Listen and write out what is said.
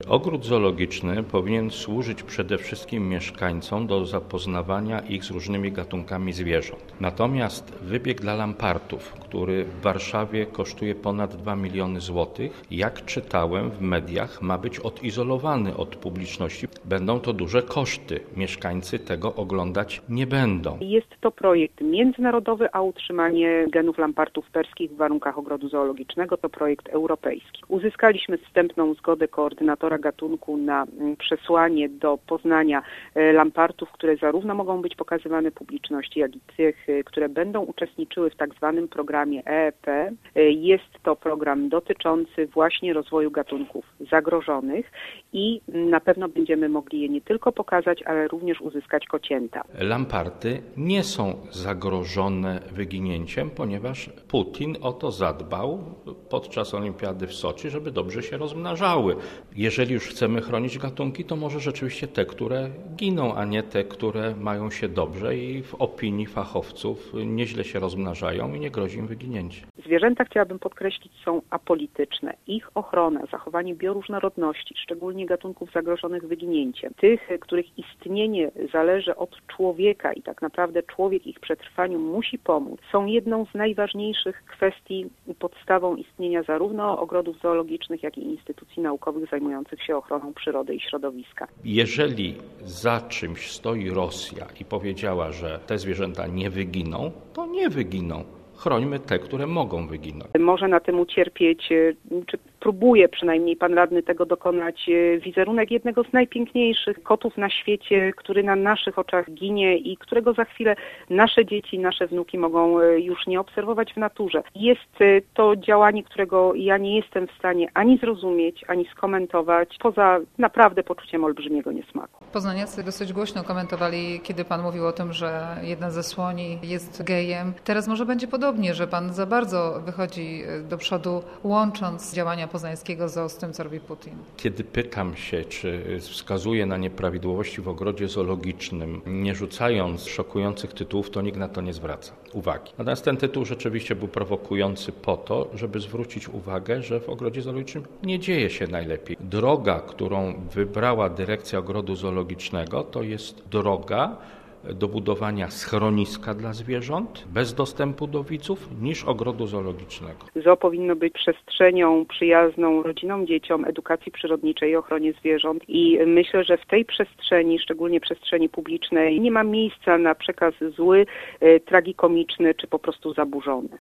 Ogród zoologiczny powinien służyć przede wszystkim mieszkańcom do zapoznawania ich z różnymi gatunkami zwierząt. Natomiast wybieg dla lampartów, który w Warszawie kosztuje ponad 2 miliony złotych, jak czytałem w mediach, ma być odizolowany od publiczności. Będą to duże koszty. Mieszkańcy tego oglądać nie będą. Jest to projekt międzynarodowy, a utrzymanie genów lampartów perskich w warunkach ogrodu zoologicznego to projekt europejski. Uzyskaliśmy wstępną zgodę koordynatora gatunku na przesłanie do Poznania lampartów, które zarówno mogą być pokazywane publiczności, jak i tych, które będą uczestniczyły w tak zwanym programie EEP. Jest to program dotyczący właśnie rozwoju gatunków zagrożonych i na pewno będziemy mogli je nie tylko pokazać, ale również uzyskać kocięta. Lamparty nie są zagrożone wyginięciem, ponieważ Putin o to zadbał podczas olimpiady w Soczi, żeby dobrze się rozmnażały. Jeżeli już chcemy chronić gatunki, to może rzeczywiście te, które giną, a nie te, które mają się dobrze i w opinii fachowców nieźle się rozmnażają i nie grozi im wyginięcie. Zwierzęta, chciałabym podkreślić, są apolityczne. Ich ochrona, zachowanie bioróżnorodności, szczególnie gatunków zagrożonych wyginięciem, tych, których istnienie zależy od człowieka i tak naprawdę człowiek ich przetrwaniu musi pomóc, są jedną z najważniejszych kwestii i podstawą istnienia zarówno ogrodów zoologicznych, jak i instytucji naukowych zajmujących się ochroną przyrody i środowiska. Jeżeli za czymś stoi Rosja i powiedziała, że te zwierzęta nie wyginą, to nie wyginą. Chrońmy te, które mogą wyginąć. Może na tym ucierpieć, czy próbuje przynajmniej pan radny tego dokonać, wizerunek jednego z najpiękniejszych kotów na świecie, który na naszych oczach ginie i którego za chwilę nasze dzieci, nasze wnuki mogą już nie obserwować w naturze. Jest to działanie, którego ja nie jestem w stanie ani zrozumieć, ani skomentować, poza naprawdę poczuciem olbrzymiego niesmaku. Poznaniacy dosyć głośno komentowali, kiedy pan mówił o tym, że jedna ze słoni jest gejem. Teraz może będzie podobnie, że pan za bardzo wychodzi do przodu, łącząc działania poznańskiego zoo z tym, co robi Putin. Kiedy pytam się, czy wskazuje na nieprawidłowości w ogrodzie zoologicznym, nie rzucając szokujących tytułów, to nikt na to nie zwraca uwagi. Natomiast ten tytuł rzeczywiście był prowokujący po to, żeby zwrócić uwagę, że w ogrodzie zoologicznym nie dzieje się najlepiej. Droga, którą wybrała dyrekcja ogrodu zoologicznego, to jest droga do budowania schroniska dla zwierząt bez dostępu do widzów niż ogrodu zoologicznego. Zoo powinno być przestrzenią przyjazną rodzinom, dzieciom, edukacji przyrodniczej i ochronie zwierząt i myślę, że w tej przestrzeni, szczególnie przestrzeni publicznej, nie ma miejsca na przekaz zły, tragikomiczny czy po prostu zaburzony.